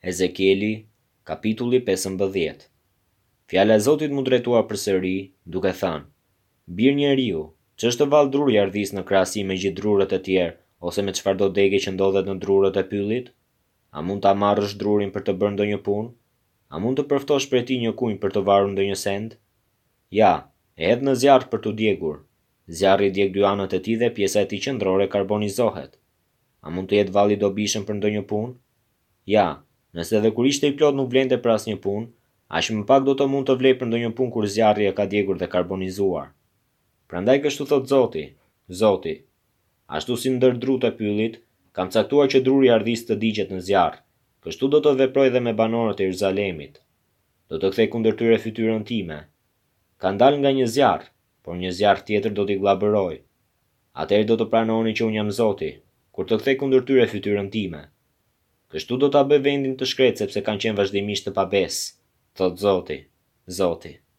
Ezekieli, kapitulli 15. Fjala e Zotit mu drejtua përsëri, duke thënë: Bir njeriu, ç'është vallë druri ardhis në krahasim me gjithë drurët e tjerë, ose me çfarëdo degë që ndodhet në drurët e pyllit? A mund ta marrësh drurin për të bërë ndonjë punë? A mund të përftosh prej tij një kunj për të varur ndonjë send? Ja, e hedh në zjarr për t'u djegur. Zjarri djeg dy anët e tij dhe pjesa e tij qendrore karbonizohet. A mund të jetë valli i dobishëm për ndonjë punë? Ja, nëse edhe kur ishte i plot nuk vlente për asnjë punë, aq më pak do të mund të vlej për ndonjë punë kur zjarri e ka djegur dhe karbonizuar. Prandaj kështu thot Zoti, ashtu si ndër drut e pyllit, kam caktuar që druri i ardhis të digjet në zjarr. Kështu do të veproj dhe me banorët e Jeruzalemit. Do të kthej kundër tyre fytyrën time. Ka dalë nga një zjarr, por një zjarr tjetër do t'i vllabëroj. Atëherë do të pranoni që unë jam Zoti, kur të kthej kundër tyre fytyrën time. Kështu do ta bëj vendin të shkretë sepse kanë qenë vazhdimisht të pabesë, thot Zoti.